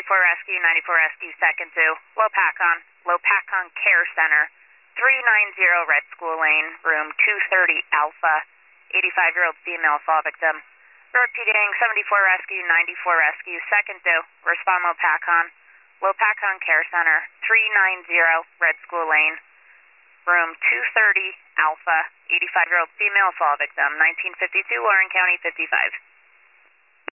Rescue, 94 Rescue, second to Lopakon Care Center, 390 Red School Lane, room 230 Alpha, 85-year-old female fall victim. Repeating, 74 Rescue, 94 Rescue, second to respond Lopakon Care Center, 390 Red School Lane, room 230 Alpha, 85-year-old female fall victim, 1952 Warren County 55.